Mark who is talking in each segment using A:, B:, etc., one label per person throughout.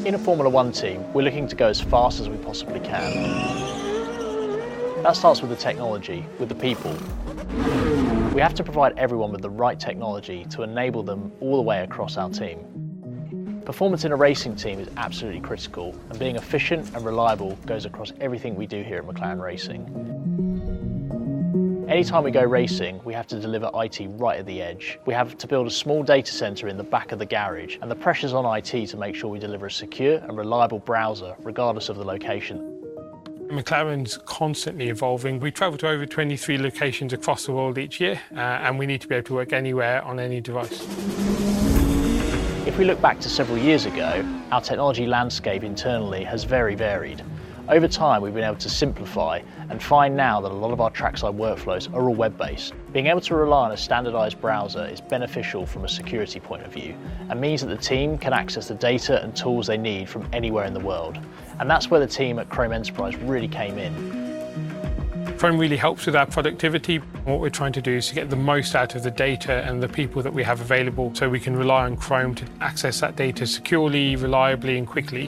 A: In a Formula One team, we're looking to go as fast as we possibly can. That starts with the technology, with the people. We have to provide everyone with the right technology to enable them all the way across our team. Performance in a racing team is absolutely critical, and being efficient and reliable goes across everything we do here at McLaren Racing. Anytime we go racing, we have to deliver IT right at the edge. We have to build a small data centre in the back of the garage, and the pressure's on IT to make sure we deliver a secure and reliable browser, regardless of the location.
B: McLaren's constantly evolving. We travel to over 23 locations across the world each year, and we need to be able to work anywhere on any device.
A: If we look back to several years ago, our technology landscape internally has very varied. Over time, we've been able to simplify and find now that a lot of our trackside workflows are all web-based. Being able to rely on a standardized browser is beneficial from a security point of view and means that the team can access the data and tools they need from anywhere in the world. And that's where the team at Chrome Enterprise really came in.
B: Chrome really helps with our productivity. What we're trying to do is to get the most out of the data and the people that we have available so we can rely on Chrome to access that data securely, reliably and quickly.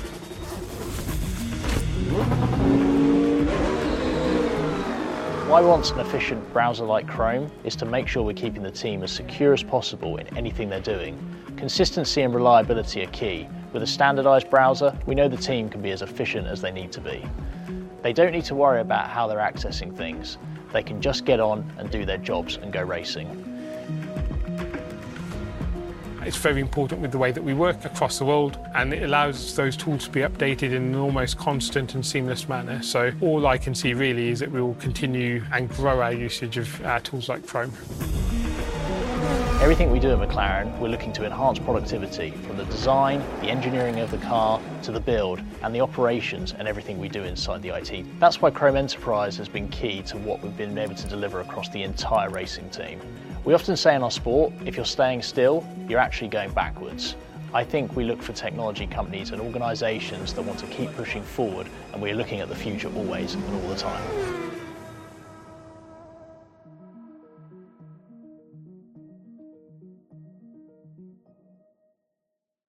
A: Why we want an efficient browser like Chrome is to make sure we're keeping the team as secure as possible in anything they're doing. Consistency and reliability are key. With a standardized browser, we know the team can be as efficient as they need to be. They don't need to worry about how they're accessing things. They can just get on and do their jobs and go racing.
B: It's very important with the way that we work across the world, and it allows those tools to be updated in an almost constant and seamless manner. So all I can see really is that we will continue and grow our usage of tools like Chrome.
A: Everything we do at McLaren, we're looking to enhance productivity, from the design, the engineering of the car, to the build, and the operations and everything we do inside the IT. That's why Chrome Enterprise has been key to what we've been able to deliver across the entire racing team. We often say in our sport, if you're staying still, you're actually going backwards. I think we look for technology companies and organisations that want to keep pushing forward, and we're looking at the future always and all the time.